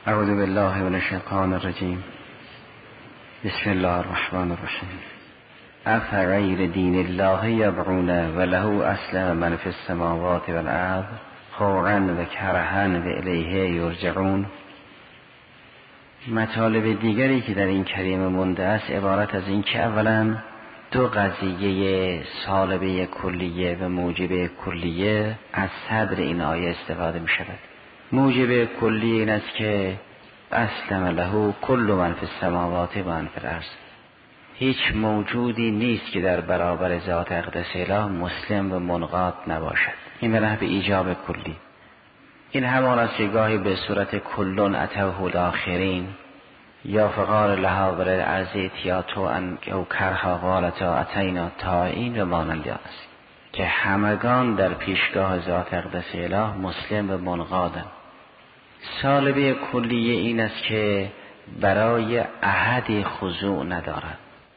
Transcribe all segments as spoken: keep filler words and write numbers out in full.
اعوذ بالله من الشیطان الرجیم. بسم الله الرحمن الرحیم. افغیر دین الله یبغون وله اسلم من فی السماوات والارض طوعا و کرها و الیه یرجعون. مطالب دیگری که در این کلمه مونده است عبارت از این که اولا دو قضیه سالبه کلیه و موجب کلیه از صدر این آیه استفاده می شود. موجب کلیه این است که اسلم له کل من فی السماوات و من فی الارض. هیچ موجودی نیست که در برابر ذات اقدس اله مسلم و منقاد نباشد. این به نحو ایجاب کلی. این همان است که گاهی به صورت کلون اتوه الاخرین یا فقال لها برای ارضی تیاتو ان او کرها قالتا اتینا طائعین و مانند است که همگان در پیشگاه ذات اقدس اله مسلم و منقادند. سالبه کلیه این است که برای احد خضوع ندارد،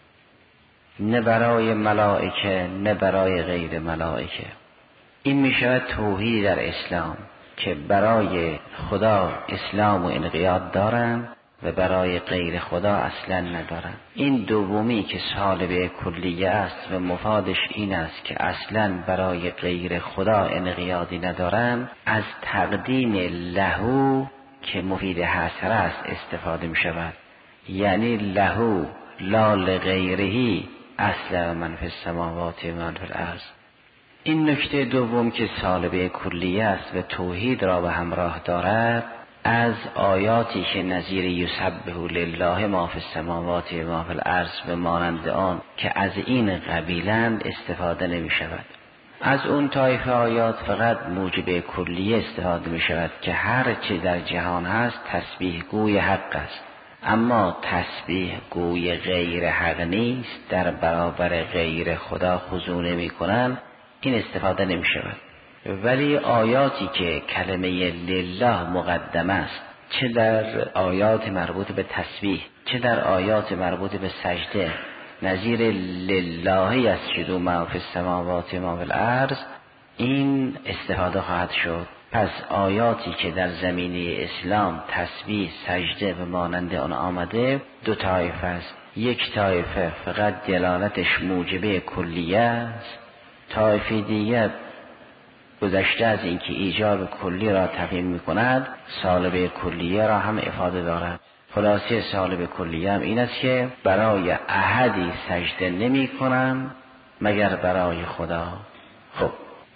نه برای ملائکه نه برای غیر ملائکه. این می شود توحید در اسلام که برای خدا اسلام و انقیاد دارند و برای غیر خدا اصلا ندارند. این دومی که سالبه کلیه است و مفادش این است که اصلا برای غیر خدا انقیادی ندارند، از تقدیم لهو که مفید حصر است استفاده می شود. یعنی لهو لا لغیرهی اصلا من فی السماوات و من فی الارض. این نکته دوم که سالبه کلیه است و توحید را به همراه دارد، از آیاتی که نظیر یسبح لله ما فی السماوات و ما فی الارض و مانند آن که از این قبیلند استفاده نمی شود. از اون طایفه آیات فقط موجب کلیه استفاده می شود که هر چه در جهان هست تسبیح گوی حق است، اما تسبیح گوی غیر حق نیست، در برابر غیر خدا خضوع نمی کنند، این استفاده نمی شود. ولی آیاتی که کلمه لله مقدم است، چه در آیات مربوط به تسبیح چه در آیات مربوط به سجده، نظیر لله یسجد ما فی السماوات و ما فی الارض، این استفاده خواهد شد. پس آیاتی که در زمینه اسلام تسبیح، سجده و مانند آن آمده دو طایفه است. یک طایفه فقط دلالتش موجبه کلیه است، طایفه دیگر گذشته از اینکه ایجاب کلی را تفهیم می کند سالبه کلیه را هم افاده دارد. خلاصه سالبه کلیه هم این است که برای احدی سجده نمی کنند مگر برای خدا. خب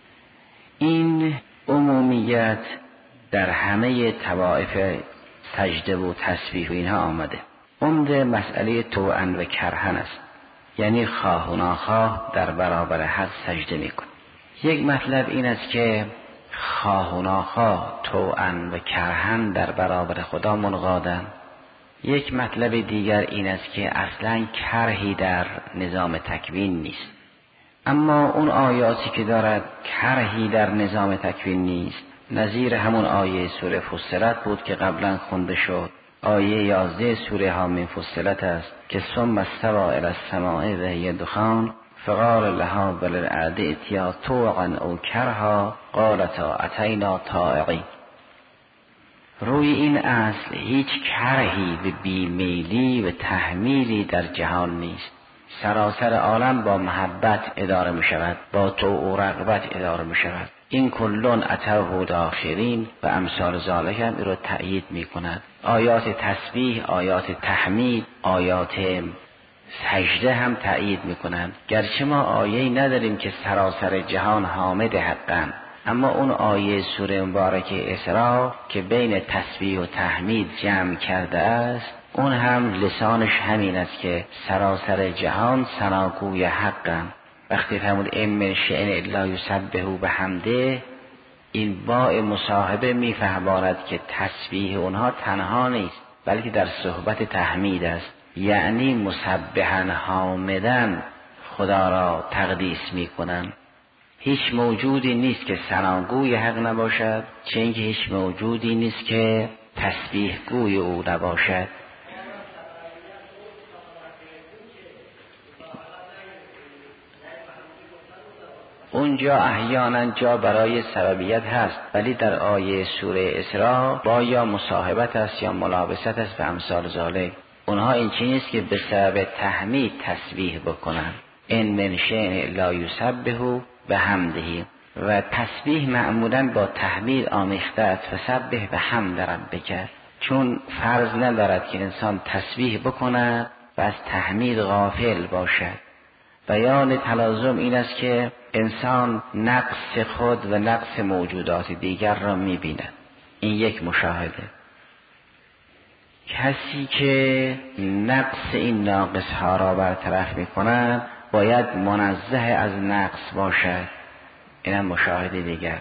این عمومیت در همه طوائف سجده و تسبیح و اینها آمده. عمده مسئله طوعا و کرهن است، یعنی خواه و ناخواه در برابر حق سجده می کن. یک مطلب این است که خواه و ناخواه طوعا و کرهن در برابر خدا منقادن. یک مطلب دیگر این است که اصلا کرهی در نظام تکوین نیست. اما اون آیاتی که دارد کرهی در نظام تکوین نیست، نظیر همون آیه سوره فصلت بود که قبلا خونده شد. آیه یازده سوره حامیم فصلت است که ثم استوی الی السماء و هی دخان فقال لها وللارض ائتیا طوعا او کرها قالتا اتینا طائعین. روی این اصل هیچ کرهی و بیمیلی و تحمیلی در جهان نیست. سراسر عالم با محبت اداره می شود، با طوع و رغبت اداره می شود. این کلون اتوه الاخرین و امثال ذالک هم این رو تأیید می کند. آیات تسبیح، آیات تحمید، آیات سجده هم تأیید می کنند. گرچه ما آیه‌ای نداریم که سراسر جهان حامد حقن، اما اون آیه سوره مبارکه اسراء که بین تسبیح و تحمید جمع کرده است، اون هم لسانش همین است که سراسر جهان ثناگوی حقن. وقتی فرمود ان من شیء الا یسبح بحمده، این باء مصاحبه میفهماند که تسبیح اونها تنها نیست بلکه در صحبت تحمید است، یعنی مسبحا حامدن خدا را تقدیس میکنن. هیچ موجودی نیست که ثناگوی حق نباشد، چه اینکه هیچ موجودی نیست که تسبیح گوی او نباشد. اونجا احیانا جا برای سببیت هست، ولی در آیه سوره اسراء با یا مصاحبت است یا ملابست است به امثال ذالک. اونها این چیزی نیست که به سبب تحمید تسبیح بکنن، ان من شیء لا یسبح بحمده، و تسبیح معمولا با تحمید آمیخته است، فسبح بحمد ربک، چون فرض ندارد که انسان تسبیح بکند و از تحمید غافل باشد. بیان تلازم این است که انسان نقص خود و نقص موجودات دیگر را می‌بیند. این یک مشاهده. کسی که نقص این ناقص ها را برطرف می‌کند باید منزه از نقص باشد. اینم مشاهده دیگر.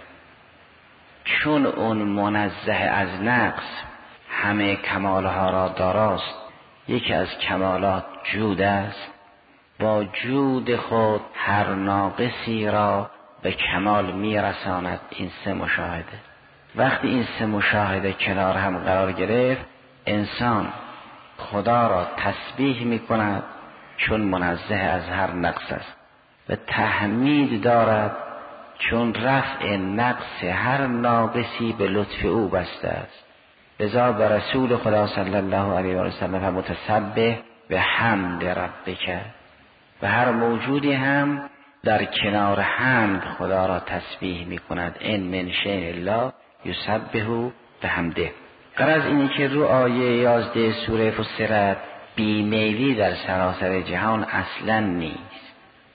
چون اون منزه از نقص همه کمالها را داراست، یکی از کمالات جود است، با جود خود هر ناقصی را به کمال میرساند. این سه مشاهده. وقتی این سه مشاهده کنار هم قرار گرفت، انسان خدا را تسبیح میکند چون منزه از هر نقص است و تحمید دارد چون رفع نقص هر ناقصی به لطف او بسته است. لذا به رسول خدا صلی الله علیه و سلم متسبح به حمد ربک، و هر موجودی هم در کنار حمد خدا را تسبیح می کند. ان من شیء لا یسبح بحمده. غرض اینه که رو آیه یازده سوره فصلت بیمیلی در سراسر جهان اصلا نیست،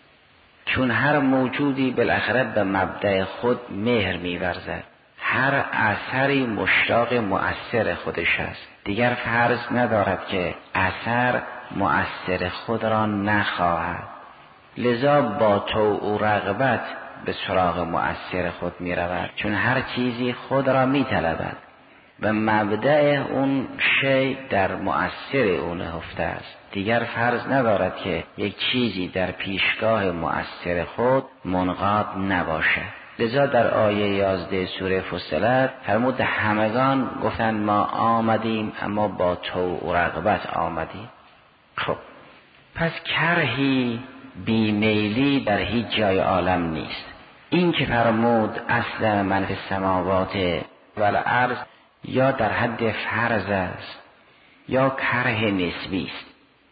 چون هر موجودی بالاخره به مبدأ خود مهر می ورزد. هر اثری مشتاق مؤثر خودش است، دیگر فرض ندارد که اثر مؤثر خود را نخواهد. لذا با طوع و رغبت به سراغ مؤثر خود می رود، چون هر چیزی خود را می طلبد و مبدأ اون شی در مؤثر اون نهفته است. دیگر فرض ندارد که یک چیزی در پیشگاه مؤثر خود منقاد نباشد. لذا در آیه یازده سوره فصلت فرمود همگان گفتن ما آمدیم اما با طوع و رغبت آمدیم. خب پس کرهی بیمیلی در هیچ جای عالم نیست. این که فرمود اصل من فی السماوات و الارض یا در حد فرض است یا کره نسبی است.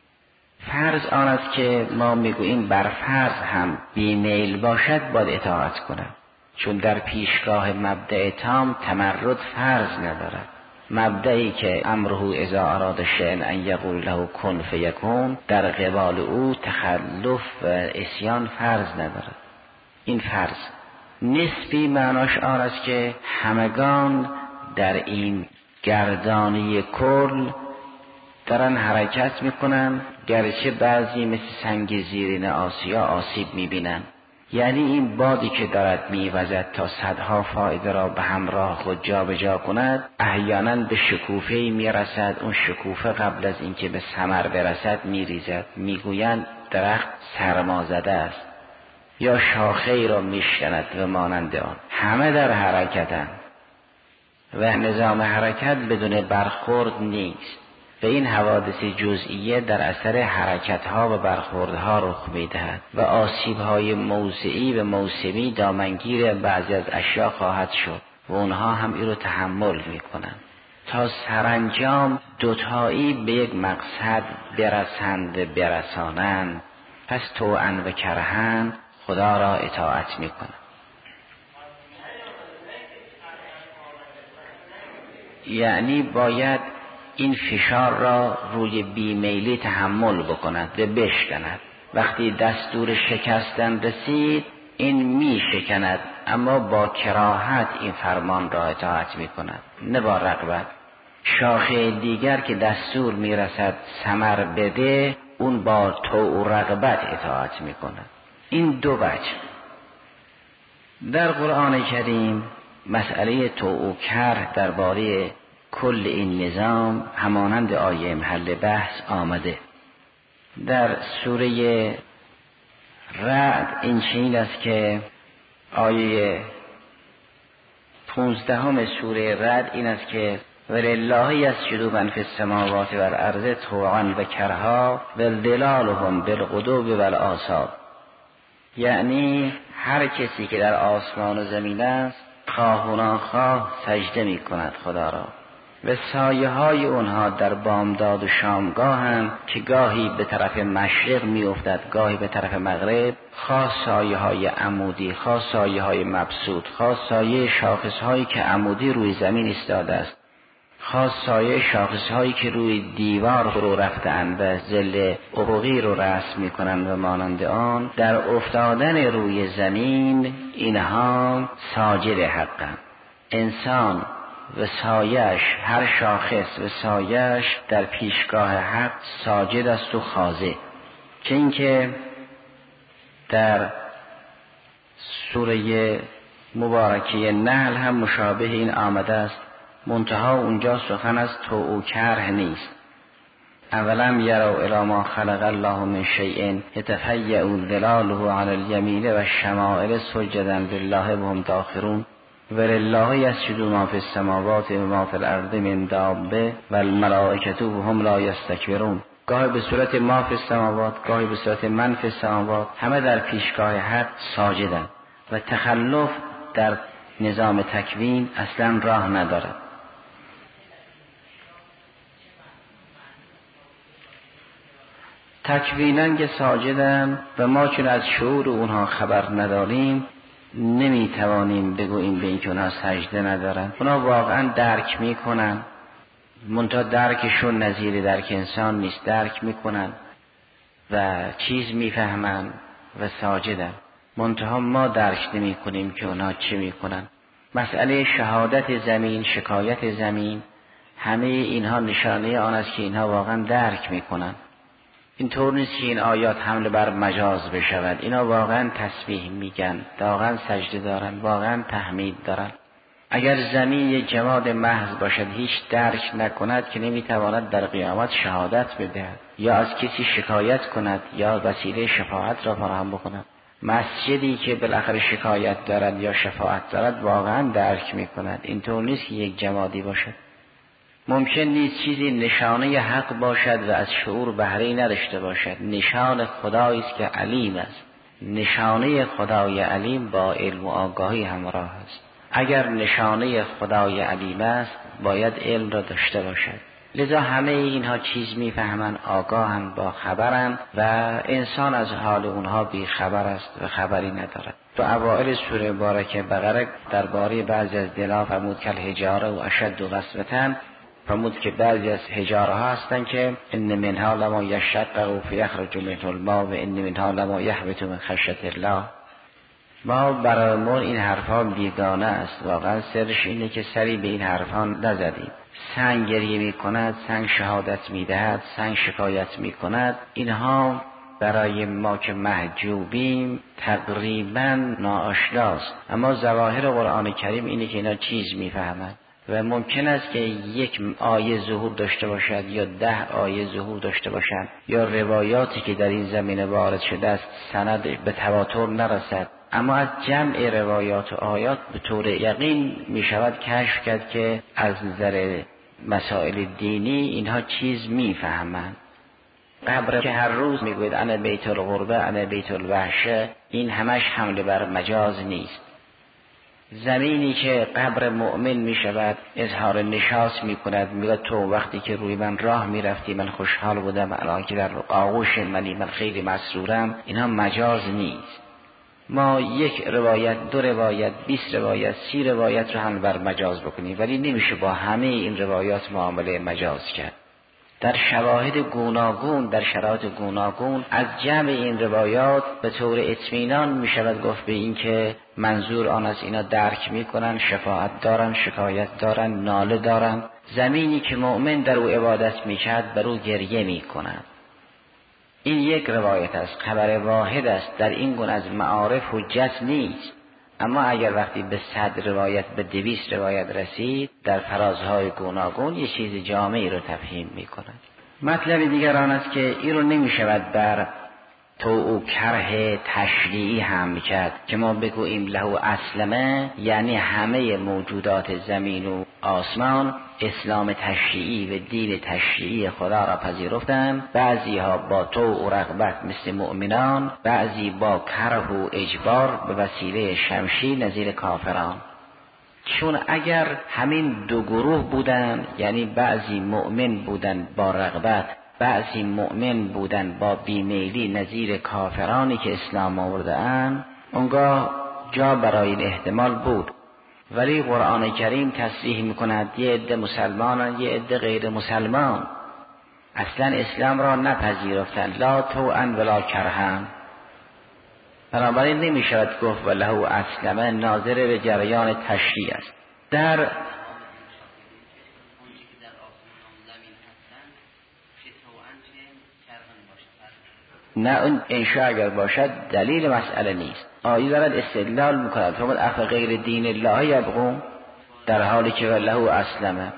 فرض آن است که ما میگوییم بر فرض هم بیمیل باشد باید اطاعت کنم، چون در پیشگاه مبدأ تام تمرد فرض ندارد. مبدئی که امره اذا اراد شیئا ان یقول له کن فیکون، در قبال او تخلف و عصیان فرض ندارد. این فرض نسبی معناش آن است که همگان در این گردانی کل دارن حرکت میکنن، گرچه بعضی مثل سنگ زیرین آسیا آسیب میبینن. یعنی این بادی که دارد میوزد تا صدها فایده را به همراه خود جا به جا کند، احیانا به شکوفه‌ای میرسد. اون شکوفه قبل از اینکه به ثمر برسد میریزد. میگویند درخت سرما زده است، یا شاخه‌ای را میشکند و مانند آن. همه در حرکتند و نظام حرکت بدون برخورد نیست. و این حوادث جزئیه در اثر حرکتها و برخوردها رخ میدهد و آسیبهای موضعی و موسمی دامنگیر بعضی از اشیاء خواهد شد و اونها هم این رو تحمل میکنند تا سرانجام دوتایی به یک مقصد برسند برسانند. پس طوعاً و کرهاً خدا را اطاعت میکنند. یعنی باید این فشار را روی بیمیلی تحمل بکند و بشکند. وقتی دستور شکستن رسید این می شکند، اما با کراهت این فرمان را اطاعت می کند، نه با رغبت. شاخه دیگر که دستور می رسد ثمر بده، اون با طوع و رغبت اطاعت می کند. این دو وجه در قرآن کریم. مسئله طوع و کره درباره کل این نظام همانند آیه محل بحث آمده. در سوره رعد این چنین است که آیه پونزدهم سوره رعد این است که ولله یسجد من فی السماوات والارض طوعا و کرها والظلالهم بالغدو والآصال. یعنی هر کسی که در آسمان و زمین است خواه و ناخواه سجده می کند خدا را و سایه های اونها در بامداد و شامگاه هم که گاهی به طرف مشرق می افتد گاهی به طرف مغرب، خواه سایه های عمودی خواه سایه های مبسوط خواه سایه شاخص هایی که عمودی روی زمین ایستاده است خاص سایه شاخص هایی که روی دیوار فرو رفتند و ظل افقی رو رسم می کنند و مانند آن، در افتادن روی زمین اینها ساجد حقند. انسان و سایش، هر شاخص و سایش در پیشگاه حق ساجد است و خاضع. چه اینکه در سوره مبارکه نحل هم مشابه این آمده است، منتها اونجا سخن از طوع و کرح نیست. اولم یروا الی ما خلق الله من شیء یتفیأ ظلاله علی الیمین و الشمائل سجدا لله و هم داخرون ولله یسجد ما فی السماوات و ما فی الارض من دابه و الملائکة و هم لا یستکبرون. گاهی به صورت ما فی السماوات، گاهی به صورت من فی السماوات، همه در پیشگاه حق ساجدند و تخلف در نظام تکوین اصلا راه ندارد. تکویناً که ساجدن و ما چون از شعور اونها خبر نداریم نمیتوانیم بگوییم به این که اونها سجده ندارن. اونها واقعا درک میکنن، منتها درکشون نظیر درک انسان نیست. درک میکنن و چیز میفهمن و ساجدن، منتها ما درک نمی کنیم که اونها چه میکنن. مسئله شهادت زمین، شکایت زمین، همه اینها نشانه آن است که اینها واقعا درک میکنن. این طور نیست که این آیات حمله بر مجاز بشود. اینا واقعا تسبیح میگن، واقعا سجده دارن، واقعا تحمید دارن. اگر زمین یک جماد محض باشد هیچ درک نکند که نمیتواند در قیامت شهادت بدهد یا از کسی شکایت کند یا وسیله شفاعت را فراهم بکند. مسجدی که بالاخره شکایت دارد یا شفاعت دارد واقعا درک میکند. این طور نیست که یک جمادی باشد. ممکن نیست چیزی نشانه حق باشد و از شعور بهره نداشته باشد. نشان خدایی است که علیم است. نشانه خدای علیم با علم و آگاهی همراه است. اگر نشانه خدای علیم است باید علم را داشته باشد. لذا همه اینها چیز میفهمند، آگاهند، با خبرند و انسان از حال اونها بی خبر است و خبری ندارد. تو اوائل سوره مبارکه بقره درباره بعضی از دلها فرمود که الحجاره و اشد قسوة، فرمود که بعضی از حجاره ها هستند که ان منها لما یشقق فیخرج منه الماء و ان منها لما یهبط من خشیة الله. ما برامون این حرفا بیگانه است. واقعا سرش اینه که سری به این حرفا نزدیم. سنگ گریه می کند، سنگ شهادت می دهد، سنگ شکایت می کند. اینها برای ما که محجوبیم تقریبا ناآشناست، اما ظواهر قرآن کریم اینه که اینا چیز می فهمند و ممکن است که یک آیه ظهور داشته باشد یا ده آیه ظهور داشته باشد یا روایاتی که در این زمینه وارد شده است سند به تواتر نرسد، اما از جمع روایات و آیات به طور یقین می شود کشف کرد که از نظر مسائل دینی اینها چیز می فهمند. قبر که هر روز می گوید انا بیت الغربه انا بیت الوحشه، این همش حمله بر مجاز نیست. زمینی که قبر مؤمن می شود اظهار نشاط می کند، می گوید تو وقتی که روی من راه می رفتی من خوشحال بودم، الان که در آغوش منی من خیلی مسرورم، اینها مجاز نیست. ما یک روایت، دو روایت، بیست روایت، سی روایت رو هم بر مجاز بکنیم، ولی نمیشه با همه این روایات معامله مجاز کرد. در شواهد گوناگون، در شرایط گوناگون از جمع این روایات به طور اطمینان می شود گفت به این که منظور آن از اینا درک می کنن، شفاعت دارن، شکایت دارن، ناله دارن. زمینی که مؤمن در او عبادت می کرد بر او گریه می کنند. این یک روایت است، خبر واحد است، در این گونه از معارف حجت نیست. اما اگر وقتی به صد روایت به دویست روایت رسید در فرازهای گوناگون یه چیز جامعی رو تفهیم می کند. مطلب دیگر آن است که این رو نمی شود بر طوع و کرح تشریعی هم کرد که ما بگوییم له اسلمه، یعنی همه موجودات زمین و آسمان اسلام تشریعی و دین تشریعی خدا را پذیرفتند، بعضی ها با طوع و رغبت مثل مؤمنان، بعضی با کره و اجبار به وسیله شمشیر نظیر کافران. چون اگر همین دو گروه بودن، یعنی بعضی مؤمن بودن با رغبت، بعضی مؤمن بودن با بیمیلی نظیر کافرانی که اسلام آورده اند، اونگاه جا برای این احتمال بود. ولی قرآن کریم تصریح میکند یه عده مسلمانن، یه عده غیر مسلمان، اصلا اسلام را نپذیرفتن، لا طوعا ولا کرها. بنابراین نمیشود گفت وله اسلمه ناظر به جریان تشریع است. در نه اون انشاء اگر باشد دلیل مسئله نیست. آیه دارد استدلال میکند فرمود اف غیر دین الله یبغون، در حالی که له اسلمه.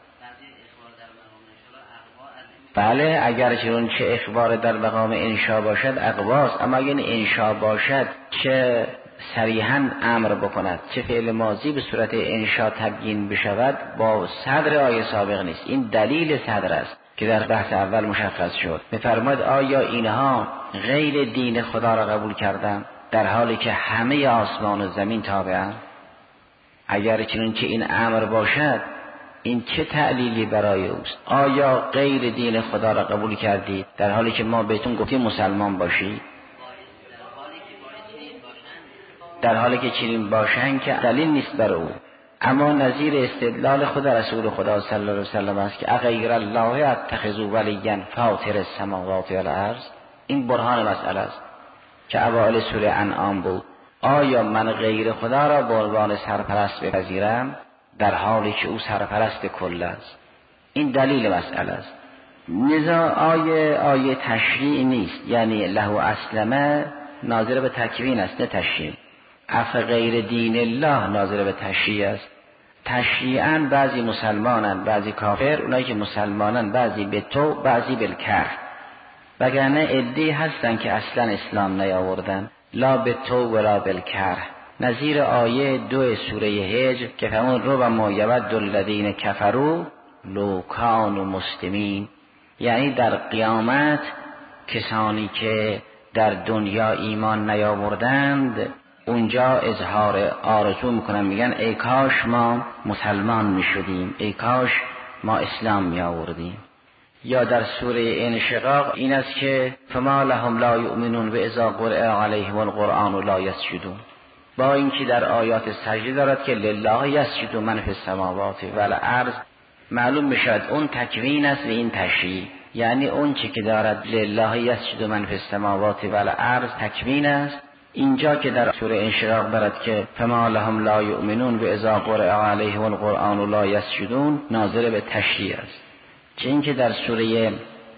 بله اگر چون چه اخبار در مقام انشاء باشد اقواست، اما اگر انشاء باشد چه صریحا امر بکند چه فعل ماضی به صورت انشاء تبیین بشود با صدر آیه سابق نیست. این دلیل صدر است که در بحث اول مشخص شد. می‌فرماید آیا اینها غیر دین خدا را قبول کردند در حالی که همه آسمان و زمین تابعند؟ اگر چنانچه این امر باشد این چه تعلیلی برای اوست؟ آیا غیر دین خدا را قبول کردید در حالی که ما بهتون گفتیم مسلمان باشید؟ در حالی که چنین باشند که دلیل نیست بر او. اما نظیر استدلال خود رسول خدا صلی الله علیه وسلم است که اغیر الله اتخذوا ولیا فاطر السماوات والارض. این برهان مسئله است که اوائل سوره انعام بود. آیا من غیر خدا را به عنوان سرپرست بپذیرم در حالی که او سرپرست کل است؟ این دلیل مسئله است. لذا آیه آیه تشریع نیست، یعنی له اسلمه ناظر به تکوین است نه تشریع. اف غیر دین الله ناظر به تشریع است. تشریعاً بعضی مسلمانن بعضی کافر، اونایی که مسلمانن بعضی به تو بعضی بالکر، وگرنه عده‌ای هستن که اصلا اسلام نیاوردن، لا به تو ولا بالکر. نظیر آیه دو سوره هجر که فرمود ربما یود الذین کفروا لو کانوا مسلمین، یعنی در قیامت کسانی که در دنیا ایمان نیاوردند اونجا اظهار آرزو میکنن، میگن ای کاش ما مسلمان میشدیم، ای کاش ما اسلام میآوردیم. یا در سوره انشقاق این است که فما لهم لا یؤمنون و اذا قرئ علیهم القرآن لا یسجدون، با اینکه در آیات سجده دارد که لله یسجد من فی السماوات والارض، معلوم بشد اون تکوین است و این تشریع. یعنی اون چی که دارد لله یسجد من فی السماوات والارض تکوین است، اینجا که در سوره انشقاق دارد که فما لهم لا یؤمنون و اذا قرئ علیهم القرآن لا یسجدون ناظر به تشریع است. چه اینکه در سوره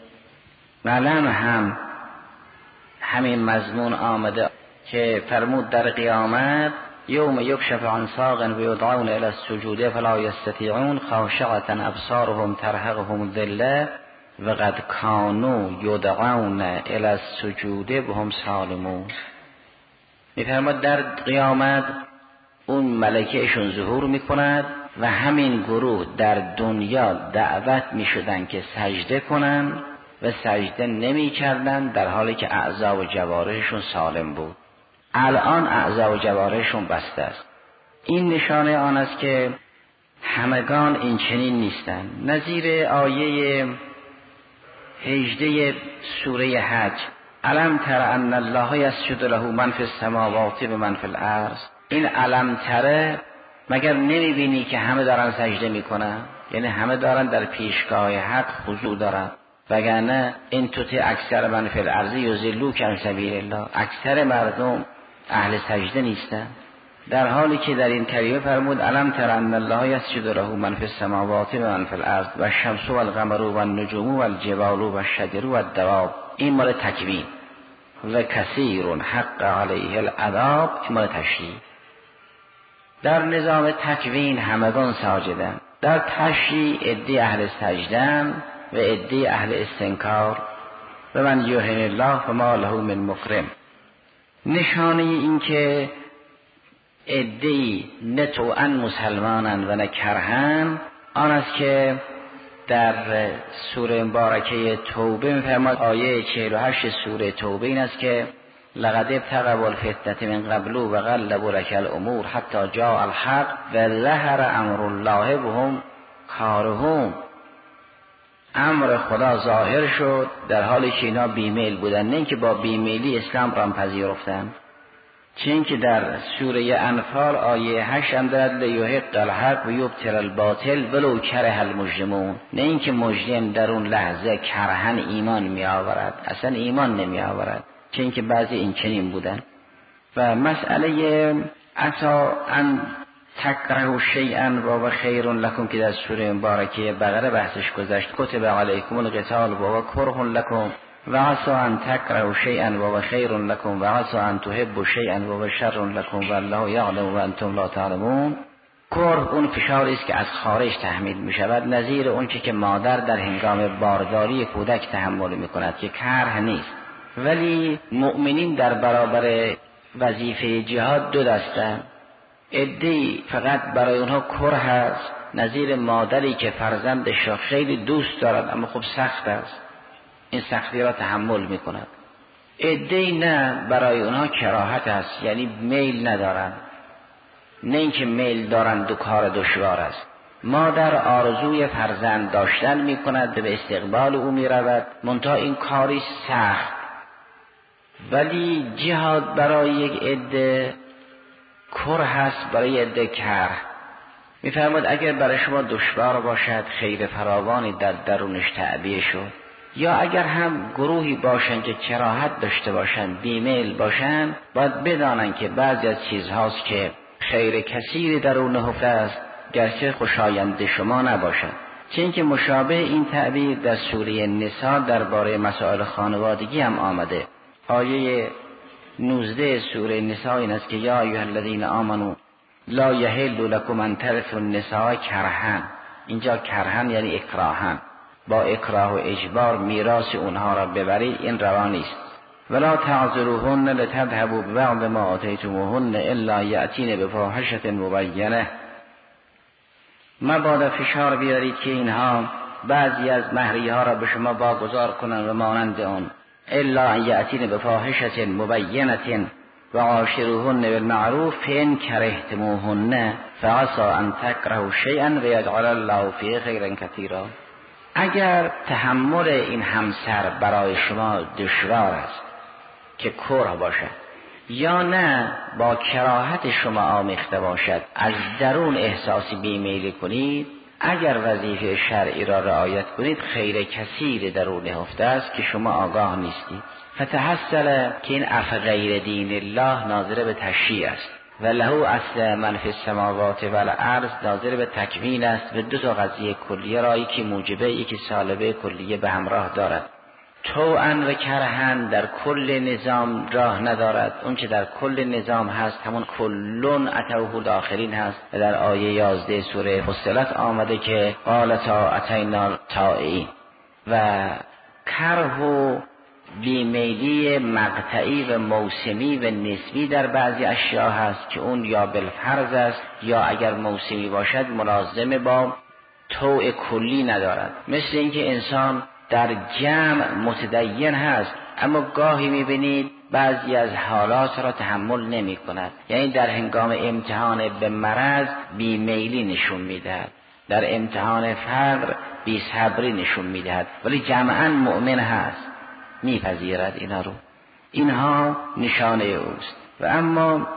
قلم هم همین مضمون آمده که فرمود در قیامت یوم یکشف عن ساق و یدعون الی السجود فلا یستطیعون خاشعة ابصارهم ترهقهم ذله و قد کانوا یدعون الی السجود وهم سالمون. میفرماد در قیامت اون ملکهشون ظهور میکند و همین گروه در دنیا دعوت میشدن که سجده کنن و سجده نمیکردن در حالی که اعضا و جوارحشون سالم بود. الان اعضا و جوارحشون بسته است. این نشانه آن است که همگان این چنین نیستند. نظیر آیه هجده سوره حج الم تر ان الله یسجد له من فی السماوات و من فی الارض، این الم تره مگر نمیبینی که همه دارن سجده میکنن؟ یعنی همه دارن در پیشگاه حق خضوع دارن، وگرنه این توتی اکثر من فی الارض یضلوک عن سبیل الله، اکثر مردم اهل سجده نیستن. در حالی که در این کریمه فرمود الم تر ان الله یسجد له من فی السماوات و من فی الارض و الشمس و القمر و النجوم و الجبال و الشجر و الدواب، این مال تکوین. و کثیر حق علیه العذاب، این مال تشریع. در نظام تکوین همگان ساجدن، در تشریع عده اهل سجدن و عده اهل استنکار. و من یهن الله فما له من مکرم. نشانه این که عده‌ای نه طوعاً مسلمانن و نه کرهن، آن است که در سوره مبارکه توبه می‌فرماد، آیه چهل و هشت سوره توبه این است که لقد ابتغوا الفتنة من قبل و غلبوا لك الامور حتی جاء الحق و ظهر امر الله وهم کارهون. امر خدا ظاهر شد در حالی که اینا بیمیل بودن، نه اینکه با بیمیلی اسلام را پذیرفتند. چون که در سوره انفال آیه هشت هم دارد لیحق الحق و یبطل الباطل ولو کره المجرمون، نه اینکه مجرم در اون لحظه کرهن ایمان می آورد، اصلا ایمان نمی آورد، چون که بعضی این چنین بودن. و مسئله عسا ان تکرهوا شیئا و خیر لکم که در سوره مبارکه بقره بحثش گذشت، کتب علیکم القتال و کره لکم و عسا ان تکرهوا شیئا و خیر لکم و عسا ان تحبوا شیئا و شر لکم والله یعلم و انتم لا تعلمون. کره اون فشاری است که از خارج تحمیل می شود، نظیر اون که مادر در هنگام بارداری کودک تحمل می کند که کره نیست. ولی مؤمنین در برابر وظیفه جهاد دو دستن، عده‌ای فقط برای اونها کره هست، نظیر مادری که فرزندش را خیلی دوست دارد اما خب سخت است، این سختی را تحمل می کند. عده‌ای نه، برای اونها کراهت است، یعنی میل ندارند، نه اینکه میل دارند و کار دشوار است. مادر آرزوی فرزند داشتن می کند، به استقبال او می رود، منتها این کاری سخت. ولی جهاد برای یک عده کره هست، برای عده کره. می فرمود اگر برای شما دشوار باشد، خیر فراوانی در درونش تعبیه شد، یا اگر هم گروهی باشند که کراهت داشته باشند، بیمیل باشند، باید بدانند که بعضی از چیزهاست که خیر کثیری درون نهفته است، گرچه خوشایند شما نباشد. چون که مشابه این تعبیر در سوره نساء درباره مسائل خانوادگی هم آمده. آیه نوزده سوره نساء این است که یا ایها الذین آمنوا لا یحل لکم ان ترثوا النساء کرها. اینجا کرها یعنی اکراها، با اکراه و اجبار میراث اونها را ببرید، این روا نیست. ولا تعذروهن لتذهبوا ببعض ما آتیتموهن الا یأتین بفاحشة مبینة. مبادا فشار بیارید که اینها بعضی از مهریه ها را به شما واگذار کنند و مانند آن، الا یأتین بفاحشة مبینة و عاشروهن بالمعروف فإن کرهتموهن فعسى ان تکرهوا شیئا و یجعل الله فیه خیرا کثیرا. اگر تحمل این همسر برای شما دشوار است که کره باشد، یا نه با کراهت شما آمیخته باشد، از درون احساسی بیمیلی کنید، اگر وظیفه شرعی را رعایت کنید، خیر کثیر درون نهفته است که شما آگاه نیستید. فتحصل که این اف غیر دین الله ناظر به تشریع است و له اصل من فی السماوات و الارض ناظر به تکوین است، و دو تا قضیه کلیه را، یکی موجبه یکی سالبه کلیه به همراه دارد. طوعا و کرهن در کل نظام راه ندارد، اون که در کل نظام هست همون کلون اتوه الاخرین هست و در آیه یازده سوره فصلت آمده که قالتا اتینا طائعین. و کره و بیمیلی مقطعی و موسمی و نسبی در بعضی اشیاء هست که اون یا بالفرض است یا اگر موسمی باشد ملازمه با طوع کلی ندارد. مثل اینکه انسان در جمع متدین هست اما گاهی میبینید بعضی از حالات را تحمل نمی کند، یعنی در هنگام امتحان به مرض بیمیلی نشون میدهد، در امتحان فقر بیصبری نشون میدهد، ولی جمعاً مؤمن هست، میپذیرد اینا رو. اینها نشانه اوست. و اما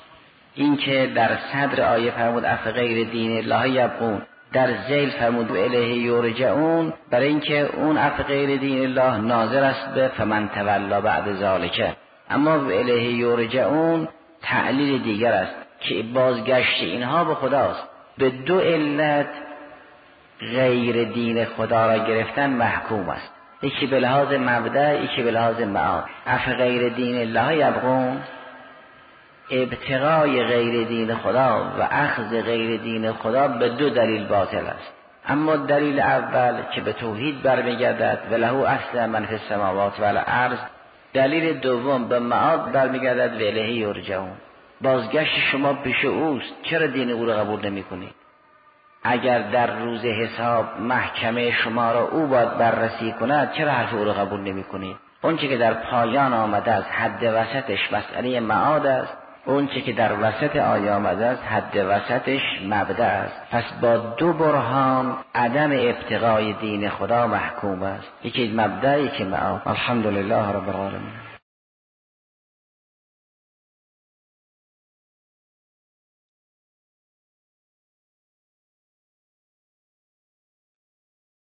اینکه در صدر آیه فرمود اف غیر دین الله یبغون، در ذیل فرمود و الیه یرجعون، برای اینکه اون اف غیر دین الله ناظر است به فمن تولا بعد ذالک، اما و الیه یرجعون تعلیل دیگر است که بازگشت اینها به خداست. به دو علت غیر دین خدا را گرفتن محکوم است، یکی به لحاظ مبدأ یکی به لحاظ معاد. اف غیر دین الله یبغون، ابتغای غیر دین خدا و اخذ غیر دین خدا به دو دلیل باطل است. اما دلیل اول که به توحید برمیگردد و له اصل من فی السماوات و الارض، دلیل دوم به معاد برمیگردد و الیه یرجعون، بازگشت شما پیش اوست، چرا دین او را قبول نمی کنید؟ اگر در روز حساب محکمه شما را او باید بررسی کند، چرا حرف او را قبول نمی کنید؟ اون چه که در پایان آمده است حد وسطش مسئله معاد است، اون چه که در وسط آیه آمده است حد وسطش مبدأ است. پس با دو برهان عدم ابتغای دین خدا محکوم است، یکی مبدأ یکی معاد. الحمدلله رب العالمین.